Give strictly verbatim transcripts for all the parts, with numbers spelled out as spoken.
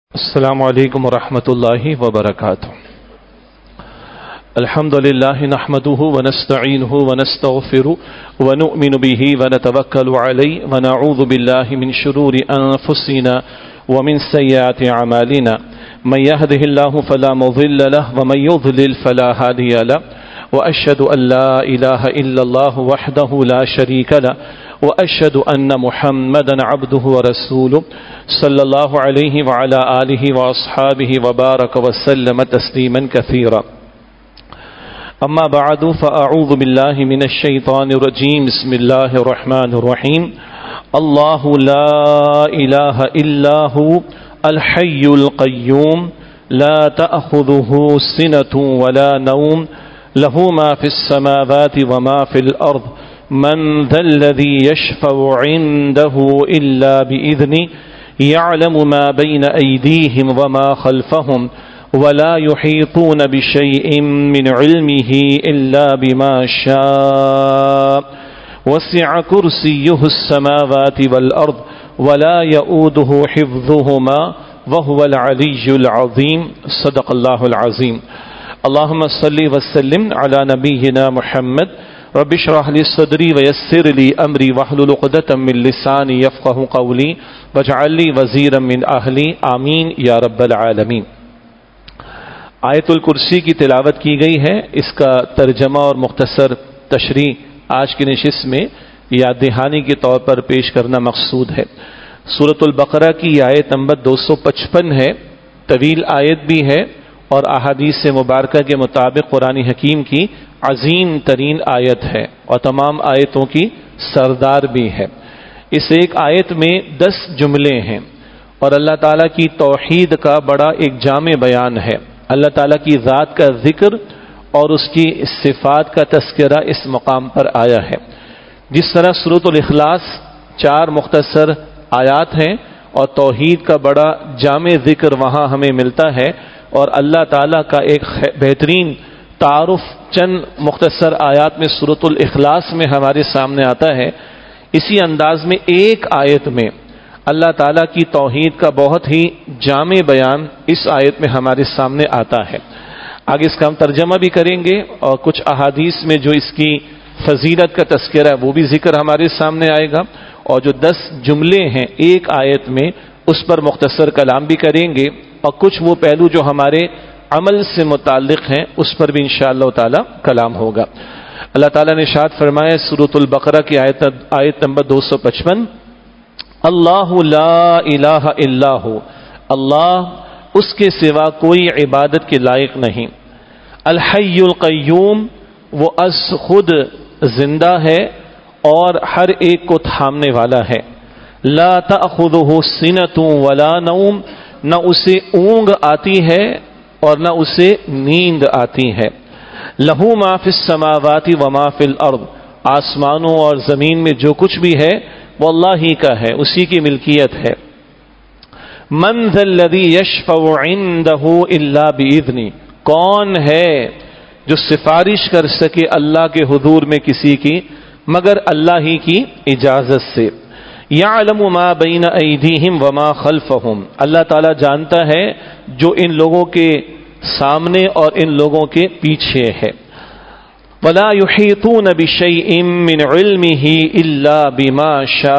السلام علیکم ورحمۃ اللہ وبرکاتہ. الحمد للہ نحمده ونستعینه ونستغفره ونؤمن به ونتوکل علیہ ونعوذ باللہ من شرور انفسنا ومن سیئات اعمالنا من يهده الله فلا مضل له ومن يضلل فلا هادي له واشهد ان لا اله الا الله وحده لا شريك له واشهد ان محمدا عبده ورسوله صلی اللہ علیہ وعلى آلہ واصحابہ وبارک وسلم تسلیما کثیرا. اما بعد فاعوذ باللہ من الشیطان الرجیم. بسم اللہ الرحمن الرحیم. اللہ لا الہ الا هو الحی القیوم لا تأخذه سنة ولا نوم له ما في السماوات وما في الأرض من ذا الذي يشفع عنده إلا بإذنه يعلم ما بين أيديهم وما خلفهم ولا يحيطون بشيء من علمه إلا بما شاء وسع كرسيه السماوات والأرض ولا يؤوده حفظهما وهو العلي العظيم. صدق الله العظيم. اللهم صل وسلم على نبينا محمد. رب اشرح لي صدري ويسر لي امري واحلل عقدة من لساني يفقهوا قولي واجعل لي وزيرا من اهلي. آمین یا رب العالمین. آیت الکرسی کی تلاوت کی گئی ہے. اس کا ترجمہ اور مختصر تشریح آج کی نشست میں یاد دہانی کے طور پر پیش کرنا مقصود ہے. سورۃ البقرہ کی آیت نمبر دو سو پچپن ہے. طویل آیت بھی ہے اور احادیث مبارکہ کے مطابق قرآن حکیم کی عظیم ترین آیت ہے اور تمام آیتوں کی سردار بھی ہے. اس ایک آیت میں دس جملے ہیں اور اللہ تعالیٰ کی توحید کا بڑا ایک جامع بیان ہے. اللہ تعالیٰ کی ذات کا ذکر اور اس کی صفات کا تذکرہ اس مقام پر آیا ہے. جس طرح سورۃ الاخلاص چار مختصر آیات ہیں اور توحید کا بڑا جامع ذکر وہاں ہمیں ملتا ہے اور اللہ تعالیٰ کا ایک بہترین تعارف چند مختصر آیات میں سورۃ الاخلاص میں ہمارے سامنے آتا ہے. اسی انداز میں ایک آیت میں اللہ تعالیٰ کی توحید کا بہت ہی جامع بیان اس آیت میں ہمارے سامنے آتا ہے. آگے اس کا ہم ترجمہ بھی کریں گے اور کچھ احادیث میں جو اس کی فضیلت کا تذکرہ ہے وہ بھی ذکر ہمارے سامنے آئے گا اور جو دس جملے ہیں ایک آیت میں اس پر مختصر کلام بھی کریں گے اور کچھ وہ پہلو جو ہمارے عمل سے متعلق ہیں اس پر بھی انشاءاللہ تعالی کلام ہوگا. اللہ تعالیٰ نے ارشاد فرمایا سورۃ البقرہ کی آیت آیت نمبر دو سو پچپن. اللہ لا الہ الا ہو. اللہ اس کے سوا کوئی عبادت کے لائق نہیں. الحی القیوم وہ از خود زندہ ہے اور ہر ایک کو تھامنے والا ہے. لا تأخذہ سنۃ ولا نوم نہ اسے اونگ آتی ہے اور نہ اسے نیند آتی ہے. لہو ما فی السماوات وما فی الارض آسمانوں اور زمین میں جو کچھ بھی ہے وہ اللہ ہی کا ہے, اسی کی ملکیت ہے. من ذا الذی یشفع عندہ الا باذنہ کون ہے جو سفارش کر سکے اللہ کے حضور میں کسی کی مگر اللہ ہی کی اجازت سے. یعلم ما بین ایدیہم وما خلفہم اللہ تعالیٰ جانتا ہے جو ان لوگوں کے سامنے اور ان لوگوں کے پیچھے ہے. ولا یحیطون بشیء من علمہ الا بما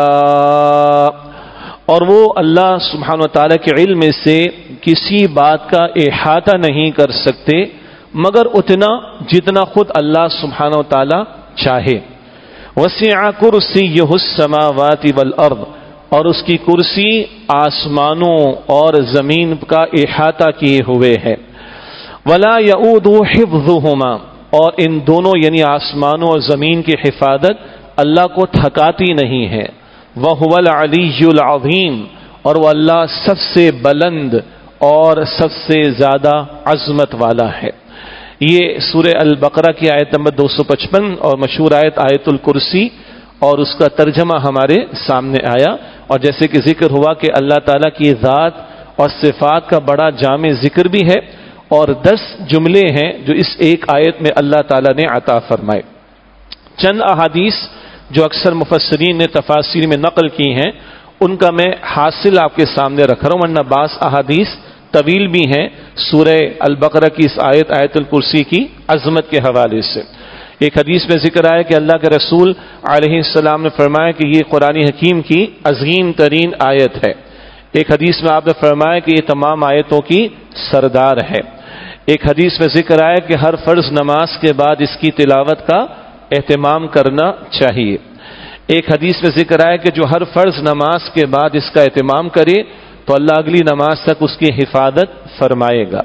شاء اور وہ اللہ سبحانہ وتعالیٰ کے علم سے کسی بات کا احاطہ نہیں کر سکتے مگر اتنا جتنا خود اللہ سبحانہ وتعالیٰ چاہے. وسع کرسیہ السماوات والارض اور اس کی کرسی آسمانوں اور زمین کا احاطہ کیے ہوئے ہے. ولا یعود حفظہما اور ان دونوں یعنی آسمانوں اور زمین کی حفاظت اللہ کو تھکاتی نہیں ہے. وہو العلی العظیم اور وہ اللہ سب سے بلند اور سب سے زیادہ عظمت والا ہے. یہ سورہ البقرہ کی آیت نمبر دو سو پچپن اور مشہور آیت آیت الکرسی اور اس کا ترجمہ ہمارے سامنے آیا. اور جیسے کہ ذکر ہوا کہ اللہ تعالیٰ کی ذات اور صفات کا بڑا جامع ذکر بھی ہے اور دس جملے ہیں جو اس ایک آیت میں اللہ تعالیٰ نے عطا فرمائے. چند احادیث جو اکثر مفسرین نے تفاسیر میں نقل کی ہیں ان کا میں حاصل آپ کے سامنے رکھ رہا ہوں، ورنہ بعض احادیث طویل بھی ہیں سورہ البقرہ کی اس آیت آیت الکرسی کی عظمت کے حوالے سے۔ ایک حدیث میں ذکر آیا کہ اللہ کے رسول علیہ السلام نے فرمایا کہ یہ قرآن حکیم کی عظیم ترین آیت ہے۔ ایک حدیث میں آپ نے فرمایا کہ یہ تمام آیتوں کی سردار ہے۔ ایک حدیث میں ذکر آیا کہ ہر فرض نماز کے بعد اس کی تلاوت کا اہتمام کرنا چاہیے۔ ایک حدیث میں ذکر آیا کہ جو ہر فرض نماز کے بعد اس کا اہتمام کرے تو اللہ اگلی نماز تک اس کی حفاظت فرمائے گا۔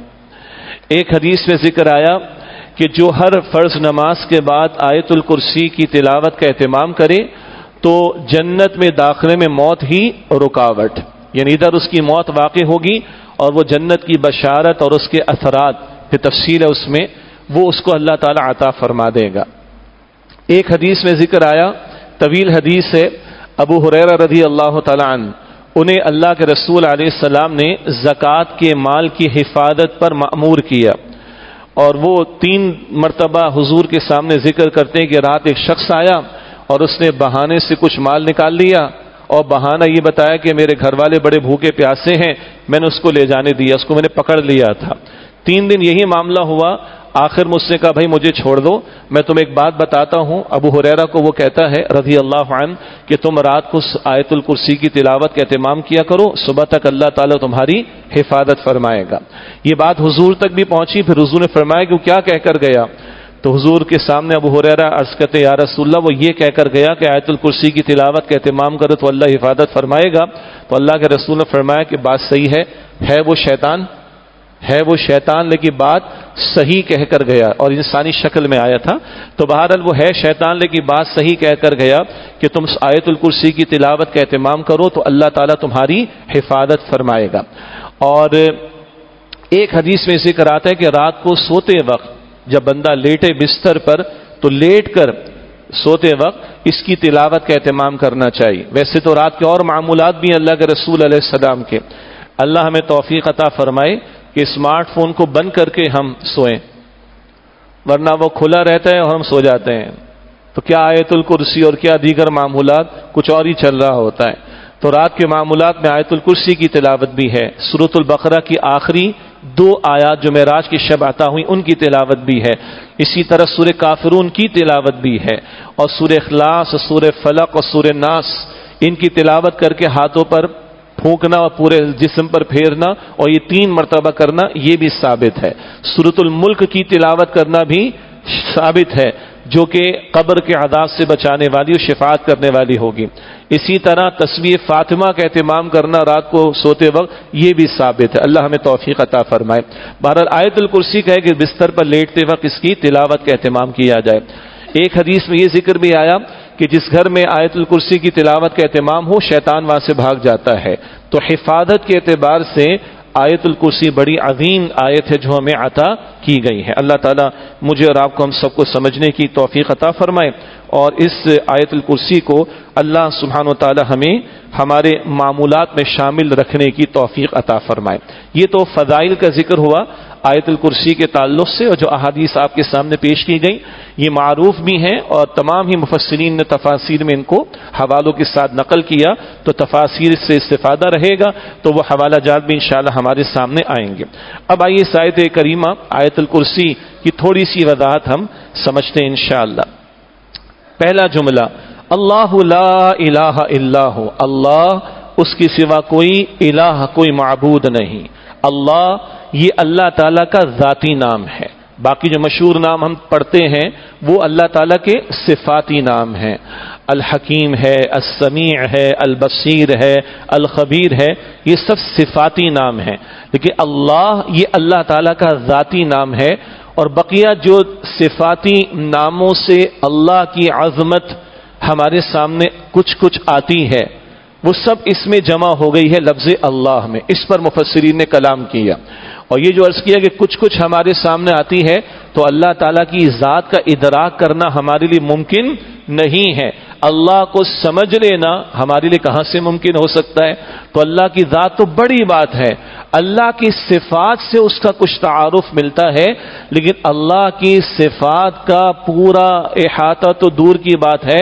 ایک حدیث میں ذکر آیا کہ جو ہر فرض نماز کے بعد آیت الکرسی کی تلاوت کا اہتمام کرے تو جنت میں داخلے میں موت ہی رکاوٹ، یعنی ادھر اس کی موت واقع ہوگی اور وہ جنت کی بشارت اور اس کے اثرات پھر تفصیل ہے اس میں، وہ اس کو اللہ تعالی عطا فرما دے گا۔ ایک حدیث میں ذکر آیا، طویل حدیث ہے، ابو ہریرہ رضی اللہ تعالی عنہ، انہیں اللہ کے رسول علیہ السلام نے زکوٰۃ کے مال کی حفاظت پر مأمور کیا، اور وہ تین مرتبہ حضور کے سامنے ذکر کرتے ہیں کہ رات ایک شخص آیا اور اس نے بہانے سے کچھ مال نکال لیا، اور بہانہ یہ بتایا کہ میرے گھر والے بڑے بھوکے پیاسے ہیں، میں نے اس کو لے جانے دیا، اس کو میں نے پکڑ لیا تھا۔ تین دن یہی معاملہ ہوا، آخر مجھ سے کہا بھائی مجھے چھوڑ دو، میں تمہیں ایک بات بتاتا ہوں۔ ابو ہریرہ کو وہ کہتا ہے رضی اللہ عنہ کہ تم رات کو آیت الکرسی کی تلاوت کا اہتمام کیا کرو، صبح تک اللہ تعالیٰ تمہاری حفاظت فرمائے گا۔ یہ بات حضور تک بھی پہنچی، پھر حضور نے فرمایا کہ وہ کیا کہہ کر گیا؟ تو حضور کے سامنے ابو ہریرہ عرض کرتے یا رسول اللہ، وہ یہ کہہ کر گیا کہ آیت الکرسی کی تلاوت کا اہتمام کرو تو اللہ حفاظت فرمائے گا۔ تو اللہ کے رسول نے فرمایا کہ بات صحیح ہے، ہے وہ شیطان ہے وہ شیطان لیکن بات صحیح کہہ کر گیا، اور انسانی شکل میں آیا تھا، تو بہرحال وہ ہے شیطان لیکن بات صحیح کہہ کر گیا کہ تم آیت الکرسی کی تلاوت کا اہتمام کرو تو اللہ تعالیٰ تمہاری حفاظت فرمائے گا۔ اور ایک حدیث میں ذکر آتا ہے کہ رات کو سوتے وقت جب بندہ لیٹے بستر پر تو لیٹ کر سوتے وقت اس کی تلاوت کا اہتمام کرنا چاہیے۔ ویسے تو رات کے اور معمولات بھی ہیں اللہ کے رسول علیہ السلام کے، اللہ ہمیں توفیق عطا فرمائے کہ اسمارٹ فون کو بند کر کے ہم سوئیں، ورنہ وہ کھلا رہتا ہے اور ہم سو جاتے ہیں تو کیا آیت الکرسی اور کیا دیگر معمولات کچھ اور ہی چل رہا ہوتا ہے۔ تو رات کے معمولات میں آیت الکرسی کی تلاوت بھی ہے، سورۃ البقرہ کی آخری دو آیات جو معراج کی شب عطا ہوئی ان کی تلاوت بھی ہے، اسی طرح سورہ کافرون کی تلاوت بھی ہے، اور سورہ اخلاص، سورہ فلق اور سورہ ناس ان کی تلاوت کر کے ہاتھوں پر پھونکنا اور پورے جسم پر پھیرنا اور یہ تین مرتبہ کرنا یہ بھی ثابت ہے۔ سورۃ الملک کی تلاوت کرنا بھی ثابت ہے جو کہ قبر کے عذاب سے بچانے والی اور شفاعت کرنے والی ہوگی۔ اسی طرح تسبیح فاطمہ کا اہتمام کرنا رات کو سوتے وقت یہ بھی ثابت ہے، اللہ ہمیں توفیق عطا فرمائے۔ بہرحال آیت الکرسی کا ہے کہ بستر پر لیٹتے وقت اس کی تلاوت کا اہتمام کیا جائے۔ ایک حدیث میں یہ ذکر بھی آیا کہ جس گھر میں آیت الکرسی کی تلاوت کا اہتمام ہو شیطان وہاں سے بھاگ جاتا ہے، تو حفاظت کے اعتبار سے آیت الکرسی بڑی عظیم آیت ہے جو ہمیں عطا کی گئی ہے۔ اللہ تعالیٰ مجھے اور آپ کو ہم سب کو سمجھنے کی توفیق عطا فرمائے، اور اس آیت الکرسی کو اللہ سبحانہ و تعالیٰ ہمیں ہمارے معمولات میں شامل رکھنے کی توفیق عطا فرمائے۔ یہ تو فضائل کا ذکر ہوا آیت الکرسی کے تعلق سے، اور جو احادیث آپ کے سامنے پیش کی گئی یہ معروف بھی ہیں، اور تمام ہی مفسرین نے تفاسیر میں ان کو حوالوں کے ساتھ نقل کیا، تو تفاسیر سے استفادہ رہے گا تو وہ حوالہ جات بھی انشاءاللہ ہمارے سامنے آئیں گے۔ اب آئیے اس آیت کریمہ آیت الکرسی کی تھوڑی سی وضاحت ہم سمجھتے ہیں انشاءاللہ۔ پہلا جملہ اللہ لا الہ الا ہو، اللہ اس کی سوا کوئی الہ کوئی معبود نہیں۔ اللہ یہ اللہ تعالیٰ کا ذاتی نام ہے، باقی جو مشہور نام ہم پڑھتے ہیں وہ اللہ تعالیٰ کے صفاتی نام ہیں، الحکیم ہے، السمیع ہے، البصیر ہے، الخبیر ہے، یہ سب صفاتی نام ہیں، لیکن اللہ یہ اللہ تعالیٰ کا ذاتی نام ہے، اور بقیہ جو صفاتی ناموں سے اللہ کی عظمت ہمارے سامنے کچھ کچھ آتی ہے وہ سب اس میں جمع ہو گئی ہے لفظ اللہ میں، اس پر مفسرین نے کلام کیا۔ اور یہ جو عرض کیا کہ کچھ کچھ ہمارے سامنے آتی ہے تو اللہ تعالیٰ کی ذات کا ادراک کرنا ہمارے لیے ممکن نہیں ہے، اللہ کو سمجھ لینا ہمارے لیے کہاں سے ممکن ہو سکتا ہے؟ تو اللہ کی ذات تو بڑی بات ہے، اللہ کی صفات سے اس کا کچھ تعارف ملتا ہے، لیکن اللہ کی صفات کا پورا احاطہ تو دور کی بات ہے،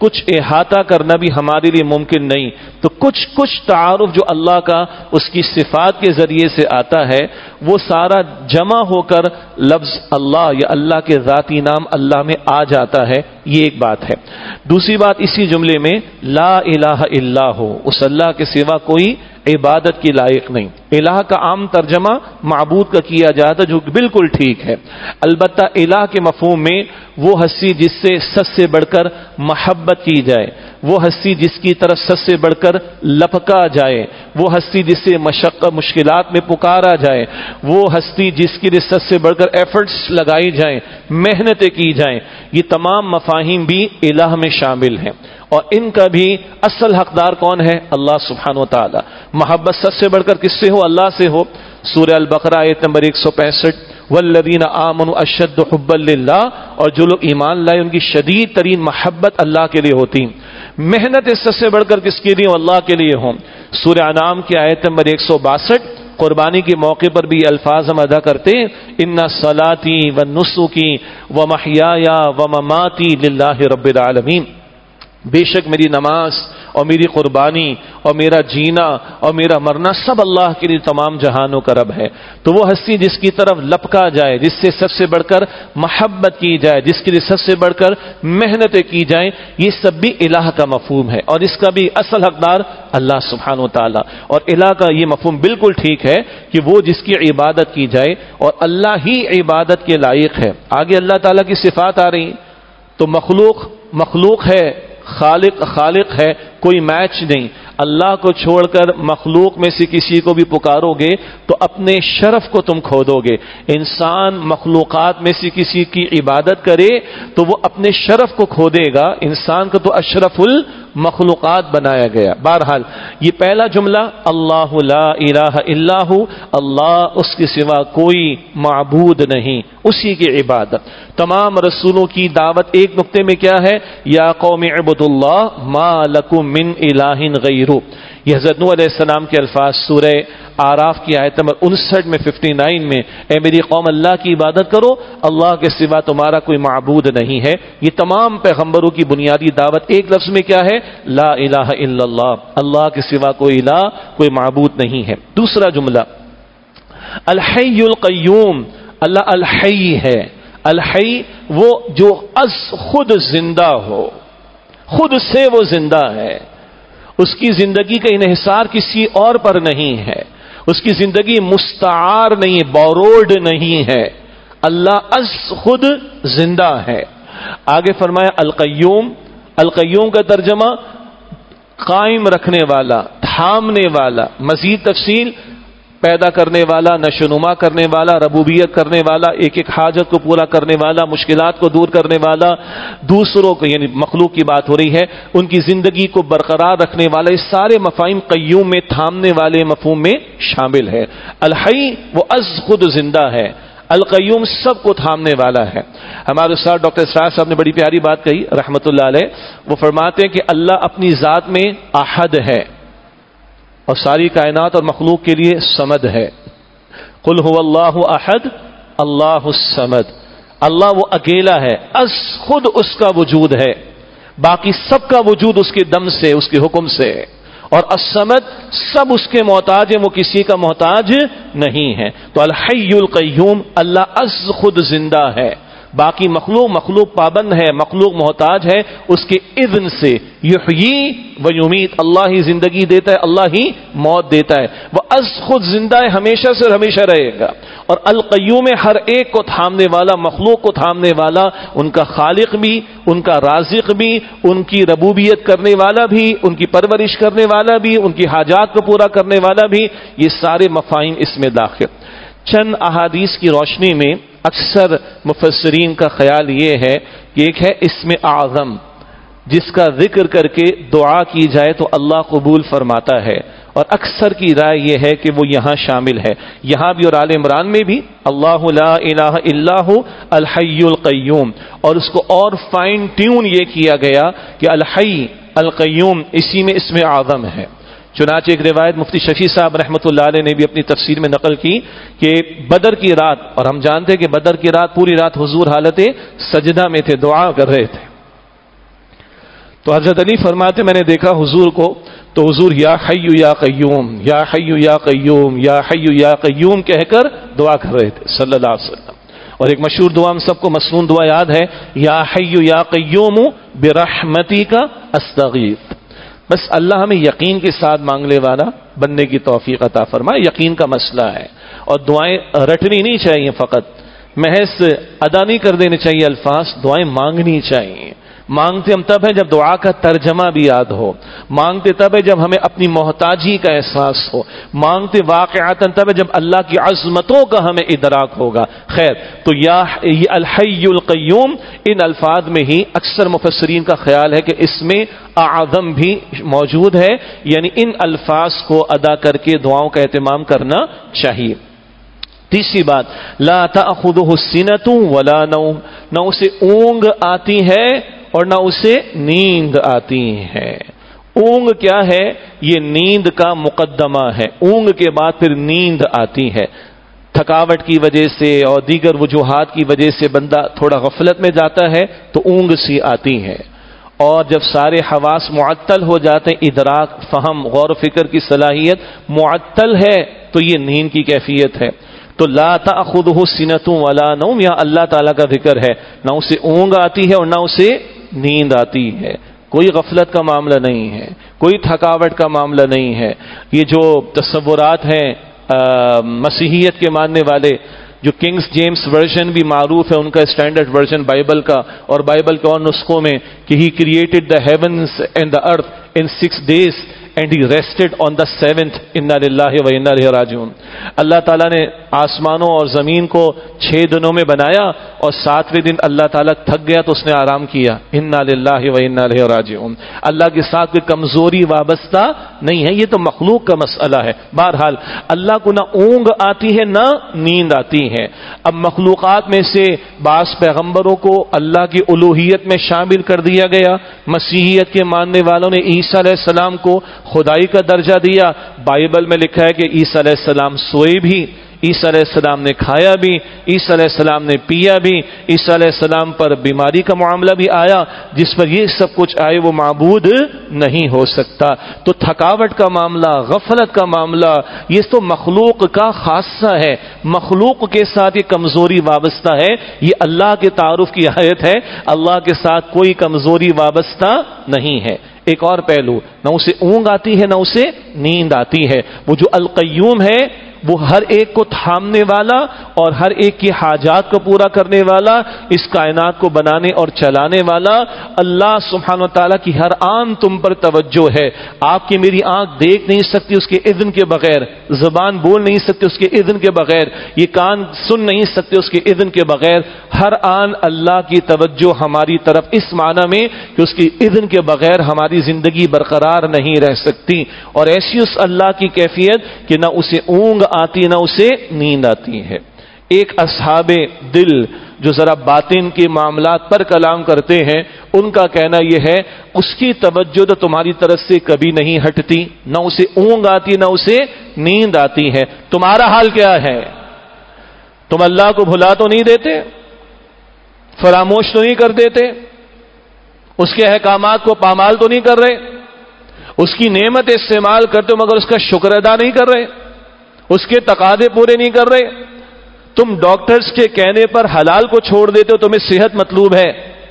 کچھ احاطہ کرنا بھی ہمارے لیے ممکن نہیں، تو کچھ کچھ تعارف جو اللہ کا اس کی صفات کے ذریعے سے آتا ہے وہ سارا جمع ہو کر لفظ اللہ یا اللہ کے ذاتی نام اللہ میں آ جاتا ہے، یہ ایک بات ہے۔ دوسری بات اسی جملے میں لا الہ الا ہو، اس اللہ کے سوا کوئی عبادت کی لائق نہیں۔ الہ کا عام ترجمہ معبود کا کیا جاتا جو بالکل ٹھیک ہے، البتہ الہ کے مفہوم میں وہ ہستی جس سے سب سے بڑھ کر محبت کی جائے، وہ ہستی جس کی طرف سب سے بڑھ کر لپکا جائے، وہ ہستی جس سے مشقت مشکلات میں پکارا جائے، وہ ہستی جس کے لیے سب سے بڑھ کر ایفرٹس لگائی جائیں، محنتیں کی جائیں، یہ تمام مفاہیم بھی الہ میں شامل ہیں، اور ان کا بھی اصل حقدار کون ہے؟ اللہ سبحانہ و تعالی۔ محبت سب سے بڑھ کر کس سے ہو؟ اللہ سے ہو۔ سورہ البقرہ آیت نمبر ایک سو پینسٹھ، والذین آمنوا اشد حبا للہ، اور جو لوگ ایمان لائے ان کی شدید ترین محبت اللہ کے لیے ہوتی۔ محنت سب سے بڑھ کر کس کے لیے؟ اللہ کے لیے ہوں۔ سورہ انعام کی آیت نمبر ایک سو باسٹھ، قربانی کے موقع پر بھی یہ الفاظ ہم ادا کرتے ہیں، ان صلاتی و نسکی و محیای و مماتی للہ رب العالمین، بے شک میری نماز اور میری قربانی اور میرا جینا اور میرا مرنا سب اللہ کے لیے تمام جہانوں کا رب ہے۔ تو وہ ہستی جس کی طرف لپکا جائے، جس سے سب سے بڑھ کر محبت کی جائے، جس کے لیے سب سے بڑھ کر محنتیں کی جائیں، یہ سب بھی الہ کا مفہوم ہے، اور اس کا بھی اصل حقدار اللہ سبحانہ و تعالی۔ اور الہ کا یہ مفہوم بالکل ٹھیک ہے کہ وہ جس کی عبادت کی جائے، اور اللہ ہی عبادت کے لائق ہے۔ آگے اللہ تعالیٰ کی صفات آ رہی، تو مخلوق مخلوق ہے، خالق خالق ہے، کوئی میچ نہیں۔ اللہ کو چھوڑ کر مخلوق میں سے کسی کو بھی پکارو گے تو اپنے شرف کو تم کھو دو گے۔ انسان مخلوقات میں سے کسی کی عبادت کرے تو وہ اپنے شرف کو کھو دے گا، انسان کو تو اشرف المخلوقات بنایا گیا۔ بہرحال یہ پہلا جملہ اللہ لا الہ الا ہو، اللہ اس کے سوا کوئی معبود نہیں، اسی کی عبادت۔ تمام رسولوں کی دعوت ایک نقطے میں کیا ہے؟ یا قوم اعبدوا اللہ ما لکم من الہ غیرہ۔ یہ حضرت نوح علیہ السلام کے الفاظ سورہ آراف کی آیت نمبر انسٹھ میں انسٹھ میں، اے میری قوم اللہ کی عبادت کرو، اللہ کے سوا تمہارا کوئی معبود نہیں ہے۔ یہ تمام پیغمبروں کی بنیادی دعوت ایک لفظ میں کیا ہے؟ لا الہ الا اللہ، اللہ کے سوا کوئی الہ کوئی معبود نہیں ہے۔ دوسرا جملہ الحی القیوم، اللہ الحی ہے۔ الحی وہ جو از خود زندہ ہو، خود سے وہ زندہ ہے، اس کی زندگی کا انحصار کسی اور پر نہیں ہے، اس کی زندگی مستعار نہیں، بوروڈ نہیں ہے، اللہ از خود زندہ ہے۔ آگے فرمایا القیوم، القیوم کا ترجمہ قائم رکھنے والا، تھامنے والا۔ مزید تفصیل پیدا کرنے والا، نشوونما کرنے والا، ربوبیت کرنے والا، ایک ایک حاجت کو پورا کرنے والا، مشکلات کو دور کرنے والا، دوسروں کو یعنی مخلوق کی بات ہو رہی ہے، ان کی زندگی کو برقرار رکھنے والا، یہ سارے مفاہیم قیوم میں تھامنے والے مفہوم میں شامل ہے۔ الحی وہ از خود زندہ ہے، القیوم سب کو تھامنے والا ہے۔ ہمارے استاد ڈاکٹر اسرار صاحب نے بڑی پیاری بات کہی رحمت اللہ علیہ، وہ فرماتے ہیں کہ اللہ اپنی ذات میں احد ہے اور ساری کائنات اور مخلوق کے لیے صمد ہے۔ قل هو اللہ احد اللہ الصمد، اللہ وہ اکیلا ہے، از خود اس کا وجود ہے، باقی سب کا وجود اس کے دم سے، اس کے حکم سے ہے، اور الصمد سب اس کے محتاج ہیں، وہ کسی کا محتاج نہیں ہے۔ تو الحی القیوم، اللہ از خود زندہ ہے، باقی مخلوق مخلوق پابند ہے، مخلوق محتاج ہے اس کے اذن سے۔ یحیی و یمیت، اللہ ہی زندگی دیتا ہے، اللہ ہی موت دیتا ہے، وہ از خود زندہ ہے، ہمیشہ سے ہمیشہ رہے گا۔ اور القیوم ہر ایک کو تھامنے والا، مخلوق کو تھامنے والا، ان کا خالق بھی، ان کا رازق بھی، ان کی ربوبیت کرنے والا بھی، ان کی پرورش کرنے والا بھی، ان کی حاجات کو پورا کرنے والا بھی، یہ سارے مفاہیم اس میں داخل۔ چند احادیث کی روشنی میں اکثر مفسرین کا خیال یہ ہے کہ ایک ہے اسم اعظم، جس کا ذکر کر کے دعا کی جائے تو اللہ قبول فرماتا ہے، اور اکثر کی رائے یہ ہے کہ وہ یہاں شامل ہے، یہاں بھی اور آل عمران میں بھی اللہ لا الہ الا ہو الحی القیوم، اور اس کو اور فائن ٹیون یہ کیا گیا کہ الحی القیوم اسی میں اسم اعظم ہے۔ چنانچہ ایک روایت مفتی شفیع صاحب رحمۃ اللہ علیہ نے بھی اپنی تفسیر میں نقل کی کہ بدر کی رات، اور ہم جانتے ہیں کہ بدر کی رات پوری رات حضور حالت سجدہ میں تھے، دعا کر رہے تھے، تو حضرت علی فرماتے میں نے دیکھا حضور کو تو حضور یا حی یا قیوم یا حی یا قیوم یا حی یا قیوم کہہ کر دعا کر رہے تھے صلی اللہ علیہ وسلم. اور ایک مشہور دعا ہم سب کو مسنون دعا یاد ہے، یا حی یا قیوم برحمتی کا استغیث. بس اللہ ہمیں یقین کے ساتھ مانگنے والا بننے کی توفیق عطا فرمائے. یقین کا مسئلہ ہے، اور دعائیں رٹنی نہیں چاہیے، فقط محض ادا نہیں کر دینے چاہیے الفاظ، دعائیں مانگنی چاہیے. مانگتے ہم تب ہے جب دعا کا ترجمہ بھی یاد ہو، مانگتے تب ہے جب ہمیں اپنی محتاجی کا احساس ہو، مانگتے واقعاتاً تب ہے جب اللہ کی عظمتوں کا ہمیں ادراک ہوگا. خیر، تو یا الحی القیوم ان الفاظ میں ہی اکثر مفسرین کا خیال ہے کہ اس میں اعظم بھی موجود ہے، یعنی ان الفاظ کو ادا کر کے دعاؤں کا اہتمام کرنا چاہیے. تیسری بات، لا تأخذہ سنۃ ولا نوم، نہ اسے اونگ آتی ہے اور نہ اسے نیند آتی ہے. اونگ کیا ہے؟ یہ نیند کا مقدمہ ہے. اونگ کے بعد پھر نیند آتی ہے. تھکاوٹ کی وجہ سے اور دیگر وجوہات کی وجہ سے بندہ تھوڑا غفلت میں جاتا ہے تو اونگ سی آتی ہے. اور جب سارے حواس معطل ہو جاتے ہیں، ادراک، فہم، غور و فکر کی صلاحیت معطل ہے، تو یہ نیند کی کیفیت ہے. تو لا تأخذہ سنۃ ولا نوم، یا اللہ تعالیٰ کا ذکر ہے، نہ اسے اونگ آتی ہے اور نہ اسے نیند آتی ہے. کوئی غفلت کا معاملہ نہیں ہے، کوئی تھکاوٹ کا معاملہ نہیں ہے. یہ جو تصورات ہیں مسیحیت کے ماننے والے، جو کنگز جیمز ورژن بھی معروف ہے ان کا اسٹینڈرڈ ورژن بائبل کا، اور بائبل کے اور نسخوں میں کہ he created the heavens and the earth in six days and he rested on the seventh انا للہ و انا الیہ راجعون. اللہ تعالیٰ نے آسمانوں اور زمین کو چھ دنوں میں بنایا اور ساتویں دن اللہ تعالیٰ تھک گیا تو اس نے آرام کیا. انا للہ و انا الیہ راجعون. اللہ کے ساتھ کوئی کمزوری وابستہ نہیں ہے، یہ تو مخلوق کا مسئلہ ہے. بہرحال اللہ کو نہ اونگ آتی ہے نہ نیند آتی ہے. اب مخلوقات میں سے بعض پیغمبروں کو اللہ کی الوہیت میں شامل کر دیا گیا. مسیحیت کے ماننے والوں نے عیسیٰ علیہ السلام کو خدائی کا درجہ دیا. بائبل میں لکھا ہے کہ عیسیٰ علیہ السلام سوئے بھی، عیسیٰ علیہ السلام نے کھایا بھی، عیسیٰ علیہ السلام نے پیا بھی، عیسیٰ علیہ السلام پر بیماری کا معاملہ بھی آیا. جس پر یہ سب کچھ آئے وہ معبود نہیں ہو سکتا. تو تھکاوٹ کا معاملہ، غفلت کا معاملہ، یہ تو مخلوق کا خاصہ ہے. مخلوق کے ساتھ یہ کمزوری وابستہ ہے. یہ اللہ کے تعارف کی آیت ہے، اللہ کے ساتھ کوئی کمزوری وابستہ نہیں ہے. ایک اور پہلو، نہ اسے اونگ آتی ہے نہ اسے نیند آتی ہے. وہ جو القیوم ہے وہ ہر ایک کو تھامنے والا اور ہر ایک کی حاجات کو پورا کرنے والا، اس کائنات کو بنانے اور چلانے والا اللہ سبحانہ و تعالیٰ کی ہر آن تم پر توجہ ہے. آپ کی میری آنکھ دیکھ نہیں سکتی اس کے اذن کے بغیر، زبان بول نہیں سکتی اس کے اذن کے بغیر، یہ کان سن نہیں سکتے اس کے اذن کے بغیر. ہر آن اللہ کی توجہ ہماری طرف اس معنی میں کہ اس کی اذن کے بغیر ہماری زندگی برقرار نہیں رہ سکتی. اور ایسی اس اللہ کی کیفیت کہ نہ اسے اونگ آتی نہ اسے نیند آتی ہے. ایک اصحاب دل جو ذرا باطن کے معاملات پر کلام کرتے ہیں، ان کا کہنا یہ ہے اس کی توجہ تو تمہاری طرف سے کبھی نہیں ہٹتی، نہ اسے اونگ آتی نہ اسے نیند آتی ہے. تمہارا حال کیا ہے؟ تم اللہ کو بھلا تو نہیں دیتے، فراموش تو نہیں کر دیتے، اس کے احکامات کو پامال تو نہیں کر رہے، اس کی نعمت استعمال کرتے ہو مگر اس کا شکر ادا نہیں کر رہے، اس کے تقاضے پورے نہیں کر رہے. تم ڈاکٹرز کے کہنے پر حلال کو چھوڑ دیتے ہو، تمہیں صحت مطلوب ہے.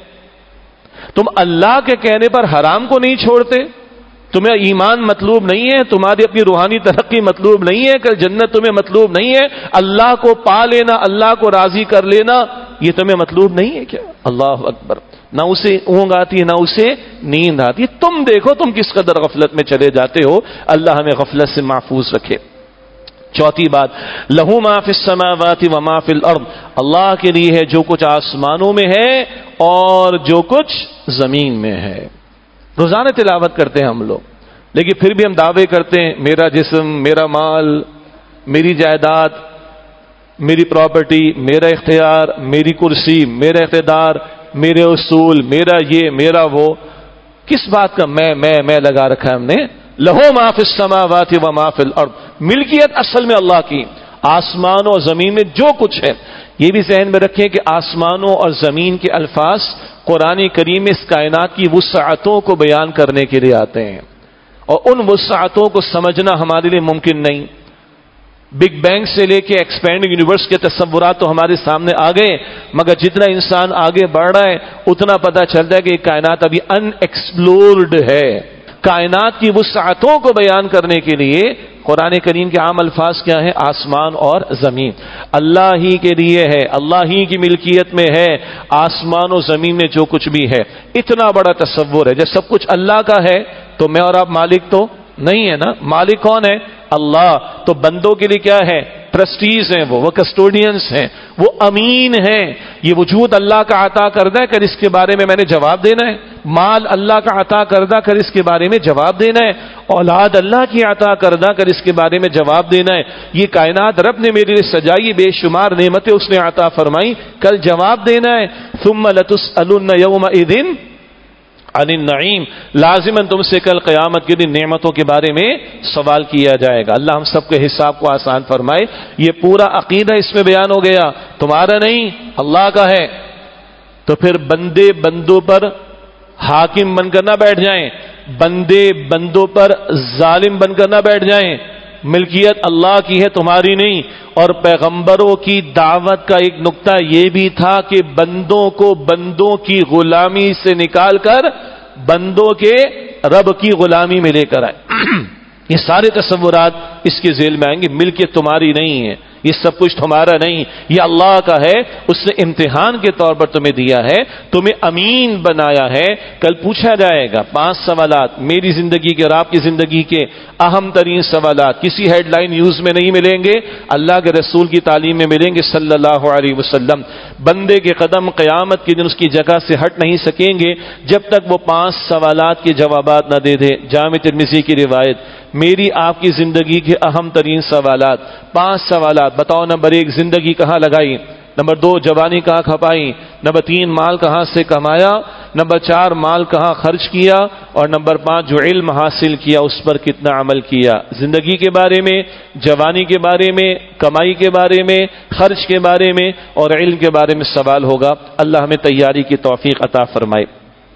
تم اللہ کے کہنے پر حرام کو نہیں چھوڑتے، تمہیں ایمان مطلوب نہیں ہے، تمہاری اپنی روحانی ترقی مطلوب نہیں ہے، کہ جنت تمہیں مطلوب نہیں ہے، اللہ کو پا لینا، اللہ کو راضی کر لینا یہ تمہیں مطلوب نہیں ہے کیا؟ اللہ اکبر. نہ اسے اونگ آتی ہے نہ اسے نیند آتی ہے. تم دیکھو تم کس قدر غفلت میں چلے جاتے ہو. اللہ ہمیں غفلت سے محفوظ رکھے. چوتھی بات، لہو ما فی السماوات و ما فی الارض، اللہ کے لیے ہے جو کچھ آسمانوں میں ہے اور جو کچھ زمین میں ہے. روزانہ تلاوت کرتے ہیں ہم لوگ، لیکن پھر بھی ہم دعوے کرتے ہیں میرا جسم، میرا مال، میری جائیداد، میری پراپرٹی، میرا اختیار، میری کرسی، میرا اقتدار، میرے اصول، میرا یہ میرا وہ. کس بات کا میں میں میں لگا رکھا ہے ہم نے؟ لہو ما فی السماوات و ما فی الارض، ملکیت اصل میں اللہ کی، آسمان اور زمین میں جو کچھ ہے. یہ بھی ذہن میں رکھیں کہ آسمانوں اور زمین کے الفاظ قرآن کریم میں اس کائنات کی وسعتوں کو بیان کرنے کے لیے آتے ہیں، اور ان وسعتوں کو سمجھنا ہمارے لیے ممکن نہیں۔ بگ بینگ سے لے کے ایکسپینڈنگ یونیورس کے تصورات تو ہمارے سامنے آ گئے، مگر جتنا انسان آگے بڑھ رہا ہے اتنا پتہ چلتا ہے کہ یہ کائنات ابھی ان ایکسپلورڈ ہے۔ کائنات کی وسعتوں کو بیان کرنے کے لیے قرآن کریم کے عام الفاظ کیا ہیں؟ آسمان اور زمین۔ اللہ ہی کے لیے ہے، اللہ ہی کی ملکیت میں ہے آسمان و زمین میں جو کچھ بھی ہے۔ اتنا بڑا تصور ہے، جب سب کچھ اللہ کا ہے تو میں اور آپ مالک تو نہیں ہے نا۔ مالک کون ہے؟ اللہ۔ تو بندوں کے لیے کیا ہے؟ ٹرسٹیز ہیں، وہ وہ کسٹوڈینس ہیں، وہ امین ہیں۔ یہ وجود اللہ کا عطا کردہ ہے، کر اس کے بارے میں میں نے جواب دینا ہے۔ مال اللہ کا عطا کردہ، کر اس کے بارے میں جواب دینا ہے۔ اولاد اللہ کی عطا کردہ، کر اس کے بارے میں جواب دینا ہے۔ یہ کائنات رب نے میرے لیے سجائی، بے شمار نعمتیں اس نے عطا فرمائی، کل جواب دینا ہے۔ ثم لتسألن یومئذ عن النعیم، لازماً تم سے کل قیامت کے دن نعمتوں کے بارے میں سوال کیا جائے گا۔ اللہ ہم سب کے حساب کو آسان فرمائے۔ یہ پورا عقیدہ اس میں بیان ہو گیا، تمہارا نہیں اللہ کا ہے۔ تو پھر بندے بندوں پر حاکم بن کر نہ بیٹھ جائیں، بندے بندوں پر ظالم بن کر نہ بیٹھ جائیں۔ ملکیت اللہ کی ہے، تمہاری نہیں۔ اور پیغمبروں کی دعوت کا ایک نقطہ یہ بھی تھا کہ بندوں کو بندوں کی غلامی سے نکال کر بندوں کے رب کی غلامی میں لے کر آئے۔ یہ سارے تصورات اس کے ذیل میں آئیں گے۔ ملکیت تمہاری نہیں ہے، یہ سب کچھ تمہارا نہیں، یہ اللہ کا ہے، اس نے امتحان کے طور پر تمہیں دیا ہے، تمہیں امین بنایا ہے۔ کل پوچھا جائے گا پانچ سوالات، میری زندگی کے اور آپ کی زندگی کے اہم ترین سوالات، کسی ہیڈ لائن نیوز میں نہیں ملیں گے، اللہ کے رسول کی تعلیم میں ملیں گے صلی اللہ علیہ وسلم۔ بندے کے قدم قیامت کے دن اس کی جگہ سے ہٹ نہیں سکیں گے جب تک وہ پانچ سوالات کے جوابات نہ دے دے۔ جامع ترمذی کی روایت، میری آپ کی زندگی کے اہم ترین سوالات، پانچ سوالات بتاؤ۔ نمبر ایک، زندگی کہاں لگائی؟ نمبر دو، جوانی کہاں کھپائی؟ نمبر تین، مال کہاں سے کمایا؟ نمبر چار، مال کہاں خرچ کیا؟ اور نمبر پانچ، جو علم حاصل کیا اس پر کتنا عمل کیا؟ زندگی کے بارے میں، جوانی کے بارے میں، کمائی کے بارے میں، خرچ کے بارے میں اور علم کے بارے میں سوال ہوگا۔ اللہ ہمیں تیاری کی توفیق عطا فرمائے۔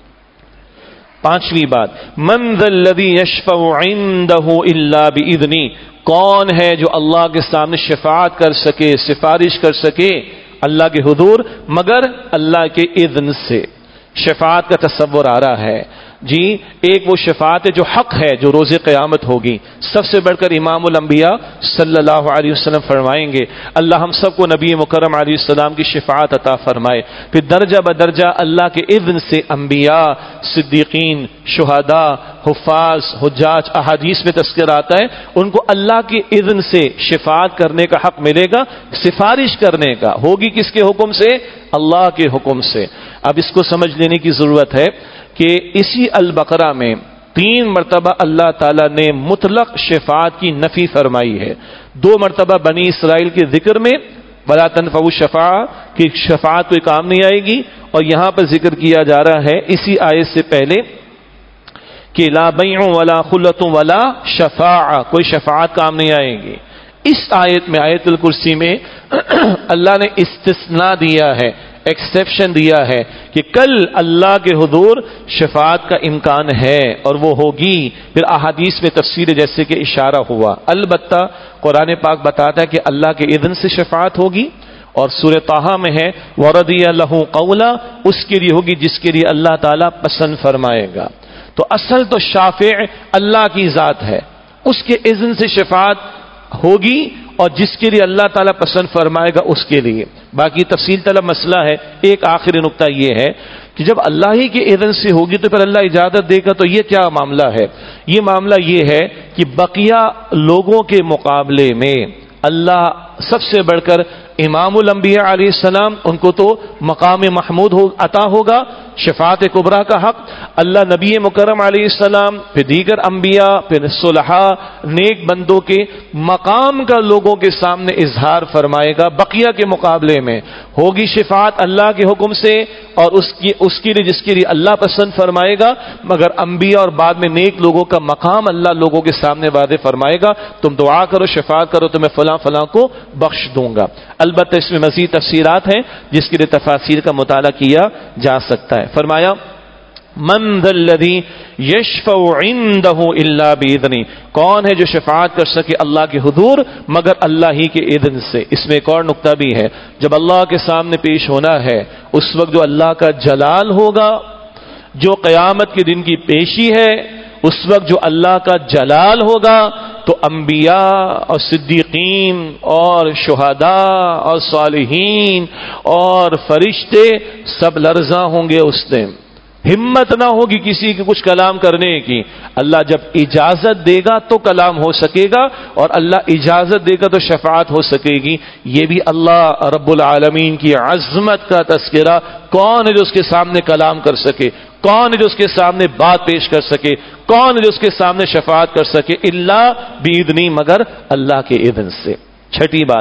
پانچویں بات، من ذا الذی یشفع عنده الا باذنہ، کون ہے جو اللہ کے سامنے شفاعت کر سکے، سفارش کر سکے اللہ کے حضور، مگر اللہ کے اذن سے۔ شفاعت کا تصور آ رہا ہے جی، ایک وہ شفاعت ہے جو حق ہے، جو روز قیامت ہوگی۔ سب سے بڑھ کر امام الانبیاء صلی اللہ علیہ وسلم فرمائیں گے اللہ ہم سب کو نبی مکرم علیہ السلام کی شفاعت عطا فرمائے۔ پھر درجہ بدرجہ اللہ کے اذن سے انبیاء، صدیقین، شہداء، حفاظ، حجاج، احادیث میں تذکر آتا ہے ان کو اللہ کے اذن سے شفاعت کرنے کا حق ملے گا، سفارش کرنے کا۔ ہوگی کس کے حکم سے؟ اللہ کے حکم سے۔ اب اس کو سمجھ لینے کی ضرورت ہے کہ اسی البقرہ میں تین مرتبہ اللہ تعالیٰ نے مطلق شفاعت کی نفی فرمائی ہے۔ دو مرتبہ بنی اسرائیل کے ذکر میں ولا تنفع الشفاعہ کی شفاعت کوئی کام نہیں آئے گی، اور یہاں پر ذکر کیا جا رہا ہے اسی آیت سے پہلے کہ لا بیع ولا خلۃ ولا شفاعہ، کوئی شفاعت کام نہیں آئے گی۔ اس آیت میں، آیت الکرسی میں اللہ نے استثناء دیا ہے، ایکسیپشن دیا ہے کہ کل اللہ کے حضور شفاعت کا امکان ہے اور وہ ہوگی۔ پھر احادیث میں تفسیر جیسے کہ اشارہ ہوا، البتہ قرآن پاک بتاتا ہے کہ اللہ کے اذن سے شفاعت ہوگی، اور سورہ طٰہٰ میں ہے وَرَضِيَ لَهُ قَوْلًا، اس کے لیے ہوگی جس کے لیے اللہ تعالیٰ پسند فرمائے گا۔ تو اصل تو شافع اللہ کی ذات ہے، اس کے اذن سے شفاعت ہوگی، اور جس کے لیے اللہ تعالیٰ پسند فرمائے گا اس کے لیے۔ باقی تفصیل طلب مسئلہ ہے۔ ایک آخری نقطہ یہ ہے کہ جب اللہ ہی کے اذن سے ہوگی تو پھر اللہ اجازت دے گا، تو یہ کیا معاملہ ہے؟ یہ معاملہ یہ ہے کہ بقیہ لوگوں کے مقابلے میں اللہ سب سے بڑھ کر امام الانبیاء علیہ السلام، ان کو تو مقام محمود عطا ہوگا شفاعت کبریٰ کا حق اللہ نبی مکرم علیہ السلام، پھر دیگر انبیاء، پھر صلحاء، نیک بندوں کے مقام کا لوگوں کے سامنے اظہار فرمائے گا۔ بقیہ کے مقابلے میں ہوگی شفاعت اللہ کے حکم سے اور اس کی اس کے لیے جس کے لیے اللہ پسند فرمائے گا، مگر انبیاء اور بعد میں نیک لوگوں کا مقام اللہ لوگوں کے سامنے واضح فرمائے گا، تم دعا کرو، شفاعت کرو تو میں فلاں فلاں کو بخش دوں گا۔ البتہ اس میں مزید تفسیرات ہیں جس کے لیے تفاسیر کا مطالعہ کیا جا سکتا ہے۔ فرمایا من ذا الذی یشفع عندہ الا باذنہ، کون ہے جو شفاعت کر سکے اللہ کے حضور مگر اللہ ہی کے اذن سے۔ اس میں ایک اور نقطہ بھی ہے، جب اللہ کے سامنے پیش ہونا ہے اس وقت جو اللہ کا جلال ہوگا، جو قیامت کے دن کی پیشی ہے، اس وقت جو اللہ کا جلال ہوگا تو انبیاء اور صدیقین اور شہداء اور صالحین اور فرشتے سب لرزاں ہوں گے اس دن، ہمت نہ ہوگی کسی کے کچھ کلام کرنے کی۔ اللہ جب اجازت دے گا تو کلام ہو سکے گا، اور اللہ اجازت دے گا تو شفاعت ہو سکے گی۔ یہ بھی اللہ رب العالمین کی عظمت کا تذکرہ، کون ہے جو اس کے سامنے کلام کر سکے، کون ہے جو اس کے سامنے بات پیش کر سکے، کون ہے جو اس کے سامنے شفاعت کر سکے، الا باذنہ، مگر اللہ کے اذن سے۔ چھٹی بات،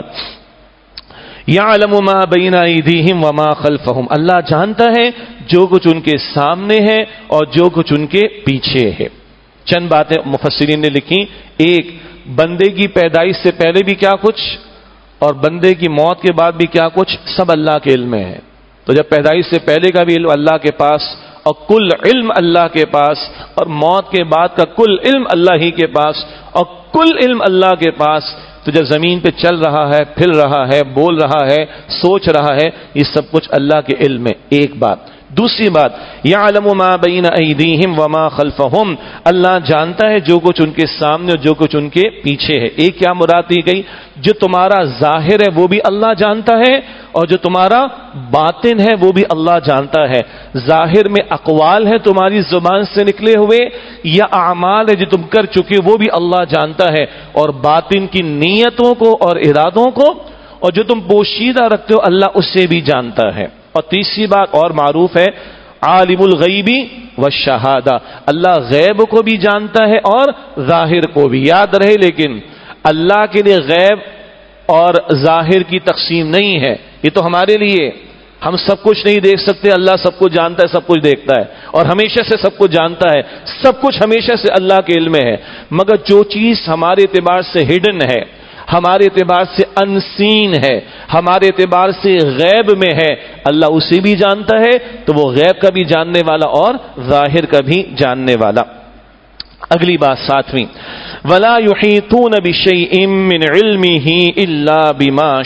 یعلم ما بین ایدیہم وما خلفہم، اللہ جانتا ہے جو کچھ ان کے سامنے ہے اور جو کچھ ان کے پیچھے ہے۔ چند باتیں مفسرین نے لکھی، ایک، بندے کی پیدائش سے پہلے بھی کیا کچھ اور بندے کی موت کے بعد بھی کیا کچھ، سب اللہ کے علم میں ہے۔ تو جب پیدائش سے پہلے کا بھی علم اللہ کے پاس اور کل علم اللہ کے پاس، اور موت کے بعد کا کل علم اللہ ہی کے پاس اور کل علم اللہ کے پاس، تو جب زمین پہ چل رہا ہے، پھر رہا ہے، بول رہا ہے، سوچ رہا ہے، یہ سب کچھ اللہ کے علم میں۔ ایک بات۔ دوسری بات، یعلم ما بین ایدیہم وما خلفہم، اللہ جانتا ہے جو کچھ ان کے سامنے اور جو کچھ ان کے پیچھے ہے۔ ایک کیا مراد دی گئی، جو تمہارا ظاہر ہے وہ بھی اللہ جانتا ہے اور جو تمہارا باطن ہے وہ بھی اللہ جانتا ہے۔ ظاہر میں اقوال ہے تمہاری زبان سے نکلے ہوئے یا اعمال ہے جو تم کر چکے وہ بھی اللہ جانتا ہے، اور باطن کی نیتوں کو اور ارادوں کو اور جو تم پوشیدہ رکھتے ہو اللہ اسے بھی جانتا ہے۔ اور تیسری بات اور معروف ہے، عالم الغیبی والشہادہ، اللہ غیب کو بھی جانتا ہے اور ظاہر کو بھی۔ یاد رہے لیکن اللہ کے لیے غیب اور ظاہر کی تقسیم نہیں ہے، یہ تو ہمارے لیے، ہم سب کچھ نہیں دیکھ سکتے، اللہ سب کچھ جانتا ہے، سب کچھ دیکھتا ہے اور ہمیشہ سے سب کچھ جانتا ہے، سب کچھ ہمیشہ سے اللہ کے علم میں ہے، مگر جو چیز ہمارے اعتبار سے ہڈن ہے، ہمارے اعتبار سے انسین ہے، ہمارے اعتبار سے غیب میں ہے، اللہ اسے بھی جانتا ہے، تو وہ غیب کا بھی جاننے والا اور ظاہر کا بھی جاننے والا۔ اگلی بات ساتویں، وَلَا يُحِيطُونَ بِشَيْءٍ مِّنْ عِلْمِهِ إِلَّا بِمَا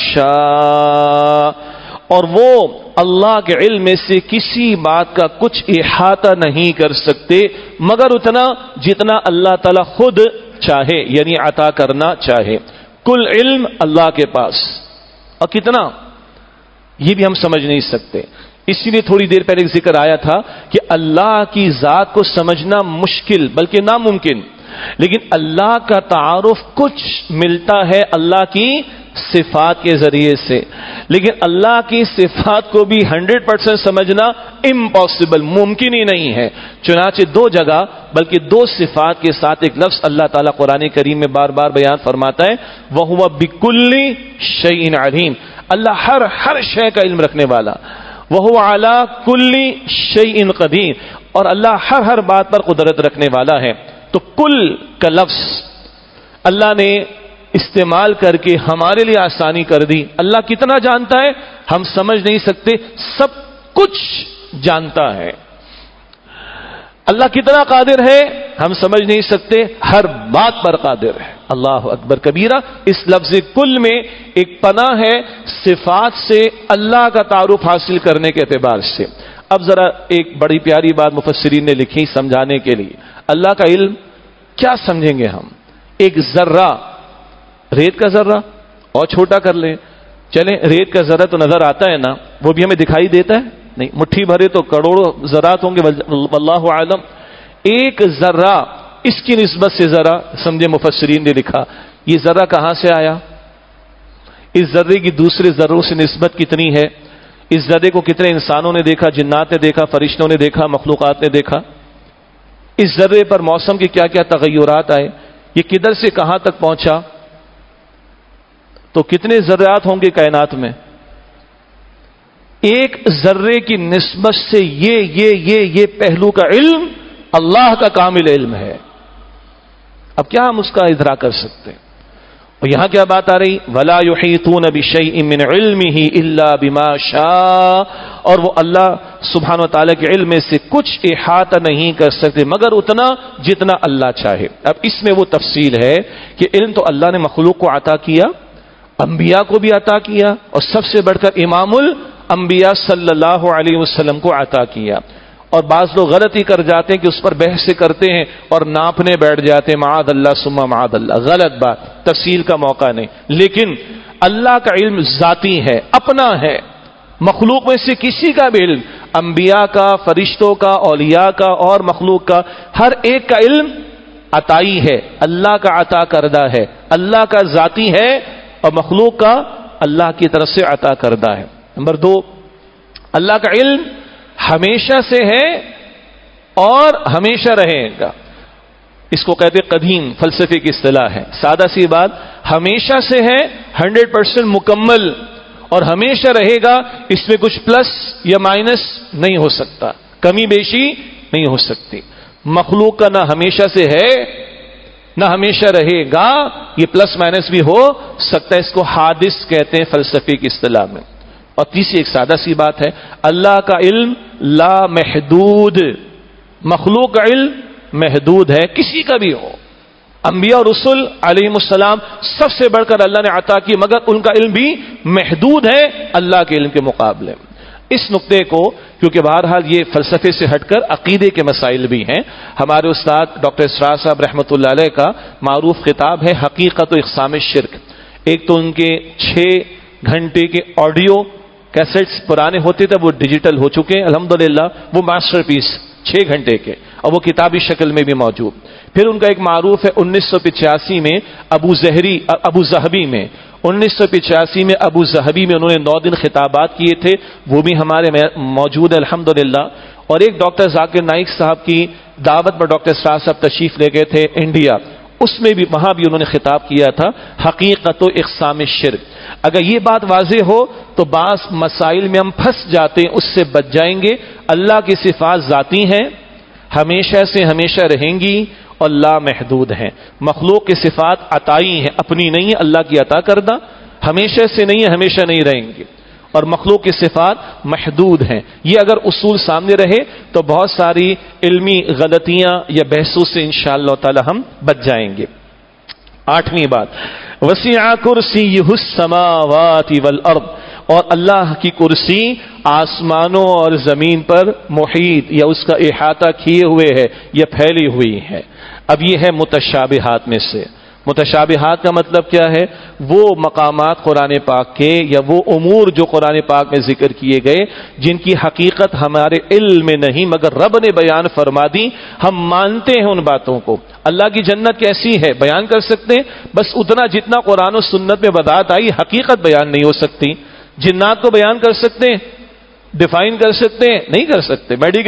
شَاءَ، اور وہ اللہ کے علم میں سے کسی بات کا کچھ احاطہ نہیں کر سکتے مگر اتنا جتنا اللہ تعالیٰ خود چاہے، یعنی عطا کرنا چاہے۔ کل علم اللہ کے پاس، اور کتنا یہ بھی ہم سمجھ نہیں سکتے۔ اسی لیے تھوڑی دیر پہلے ایک ذکر آیا تھا کہ اللہ کی ذات کو سمجھنا مشکل بلکہ ناممکن، لیکن اللہ کا تعارف کچھ ملتا ہے اللہ کی صفات کے ذریعے سے، لیکن اللہ کی صفات کو بھی ہنڈریڈ پرسینٹ سمجھنا امپاسبل، ممکن ہی نہیں ہے۔ چنانچہ دو جگہ بلکہ دو صفات کے ساتھ ایک لفظ اللہ تعالیٰ قرآن کریم میں بار بار بیان فرماتا ہے، وَهُوَ بِكُلِّ شَيْءٍ عَلِيمٌ، اللہ ہر ہر شے کا علم رکھنے والا، وَهُوَ عَلَى كُلِّ شَيْءٍ قَدِيرٌ، اور اللہ ہر ہر بات پر قدرت رکھنے والا ہے۔ تو کل کا لفظ اللہ نے استعمال کر کے ہمارے لیے آسانی کر دی۔ اللہ کتنا جانتا ہے ہم سمجھ نہیں سکتے، سب کچھ جانتا ہے۔ اللہ کتنا قادر ہے ہم سمجھ نہیں سکتے، ہر بات پر قادر ہے۔ اللہ اکبر کبیرہ۔ اس لفظ کل میں ایک پناہ ہے صفات سے اللہ کا تعارف حاصل کرنے کے اعتبار سے۔ اب ذرا ایک بڑی پیاری بات مفسرین نے لکھی سمجھانے کے لیے، اللہ کا علم کیا سمجھیں گے ہم؟ ایک ذرہ، ریت کا ذرہ اور چھوٹا کر لیں، چلیں ریت کا ذرہ تو نظر آتا ہے نا، وہ بھی ہمیں دکھائی دیتا ہے نہیں، مٹھی بھرے تو کروڑوں ذرات ہوں گے واللہ عالم۔ ایک ذرہ، اس کی نسبت سے ذرا سمجھے مفسرین نے لکھا یہ ذرہ کہاں سے آیا، اس ذرے کی دوسرے ذروں سے نسبت کتنی ہے، اس ذرے کو کتنے انسانوں نے دیکھا، جنات نے دیکھا، فرشتوں نے دیکھا، مخلوقات نے دیکھا؟ اس ذرے پر موسم کے کیا کیا تغیرات آئے، یہ کدھر سے کہاں تک پہنچا؟ تو کتنے ذرات ہوں گے کائنات میں؟ ایک ذرے کی نسبت سے یہ یہ یہ یہ پہلو کا علم اللہ کا کامل علم ہے. اب کیا ہم اس کا ادراک کر سکتے ہیں؟ اور یہاں کیا بات آ رہی؟ وَلَا يُحِيطُونَ بِشَيْءٍ مِّنْ عِلْمِهِ إِلَّا بِمَا شَاءَ، اور وہ اللہ سبحانہ و تعالیٰ کے علم میں سے کچھ احاطہ نہیں کر سکتے مگر اتنا جتنا اللہ چاہے. اب اس میں وہ تفصیل ہے کہ علم تو اللہ نے مخلوق کو عطا کیا، انبیاء کو بھی عطا کیا، اور سب سے بڑھ کر امام الانبیاء صلی اللہ علیہ وسلم کو عطا کیا. اور بعض لوگ غلطی کر جاتے ہیں کہ اس پر بحث کرتے ہیں اور ناپنے بیٹھ جاتے ہیں، معاذ اللہ ثم معاذ اللہ. غلط بات، تفصیل کا موقع نہیں. لیکن اللہ کا علم ذاتی ہے، اپنا ہے. مخلوق میں سے کسی کا بھی علم، انبیاء کا، فرشتوں کا، اولیاء کا اور مخلوق کا، ہر ایک کا علم عطائی ہے، اللہ کا عطا کردہ ہے، اللہ کا ذاتی ہے، اور مخلوق کا اللہ کی طرف سے عطا کردہ ہے. نمبر دو، اللہ کا علم ہمیشہ سے ہے اور ہمیشہ رہے گا. اس کو کہتے قدیم، فلسفے کی اصطلاح ہے. سادہ سی بات، ہمیشہ سے ہے، ہنڈریڈ پرسینٹ مکمل، اور ہمیشہ رہے گا. اس میں کچھ پلس یا مائنس نہیں ہو سکتا، کمی بیشی نہیں ہو سکتی. مخلوق کا نہ ہمیشہ سے ہے نہ ہمیشہ رہے گا، یہ پلس مائنس بھی ہو سکتا ہے. اس کو حادث کہتے ہیں فلسفے کی اصطلاح میں. اور تیسری ایک سادہ سی بات ہے، اللہ کا علم لا محدود، مخلوق کا علم محدود ہے، کسی کا بھی ہو. انبیاء اور رسول علیہم السلام سب سے بڑھ کر اللہ نے عطا کی، مگر ان کا علم بھی محدود ہے اللہ کے علم کے مقابلے. اس نقطے کو، کیونکہ بہرحال یہ فلسفے سے ہٹ کر عقیدے کے مسائل بھی ہیں، ہمارے استاد ڈاکٹر اسرار صاحب رحمۃ اللہ علیہ کا معروف خطاب ہے حقیقت و اقسام شرک. ایک تو ان کے چھ گھنٹے کے آڈیو کیسٹس پرانے ہوتے تھے، وہ ڈیجیٹل ہو چکے ہیں الحمدللہ، وہ ماسٹر پیس چھ گھنٹے کے، اور وہ کتابی شکل میں بھی موجود. پھر ان کا ایک معروف ہے انیس سو پچاسی میں ابو زہری ابو زہبی میں انیس سو پچاسی میں ابو زہبی میں انہوں نے نو دن خطابات کیے تھے، وہ بھی ہمارے موجود ہے الحمدللہ. اور ایک ڈاکٹر ذاکر نائک صاحب کی دعوت پر ڈاکٹر اسرار صاحب تشریف لے گئے تھے انڈیا، اس میں بھی وہاں بھی انہوں نے خطاب کیا تھا حقیقت و اقسام شرک. اگر یہ بات واضح ہو تو بعض مسائل میں ہم پھنس جاتے ہیں، اس سے بچ جائیں گے. اللہ کی صفات ذاتی ہیں، ہمیشہ سے ہمیشہ رہیں گی اور لا محدود ہیں. مخلوق کی صفات عطائی ہیں، اپنی نہیں ہے، اللہ کی عطا کردہ، ہمیشہ سے نہیں ہے، ہمیشہ نہیں رہیں گے. اور مخلوق کی صفات محدود ہیں. یہ اگر اصول سامنے رہے تو بہت ساری علمی غلطیاں یا بحثوں سے انشاءاللہ تعالی ہم بچ جائیں گے. آٹھویں بات، وسع کرسیہ السماوات والارض، اور اللہ کی کرسی آسمانوں اور زمین پر محیط یا اس کا احاطہ کیے ہوئے ہے یا پھیلی ہوئی ہے. اب یہ ہے متشابہات میں سے. متشابہات کا مطلب کیا ہے؟ وہ مقامات قرآن پاک کے یا وہ امور جو قرآن پاک میں ذکر کیے گئے جن کی حقیقت ہمارے علم میں نہیں مگر رب نے بیان فرما دی، ہم مانتے ہیں ان باتوں کو. اللہ کی جنت کیسی ہے بیان کر سکتے ہیں، بس اتنا جتنا قرآن و سنت میں بدعت آئی، حقیقت بیان نہیں ہو سکتی. جنات کو بیان کر سکتے ہیں، ڈیفائن کر سکتے ہیں؟ نہیں کر سکتے. میڈیکل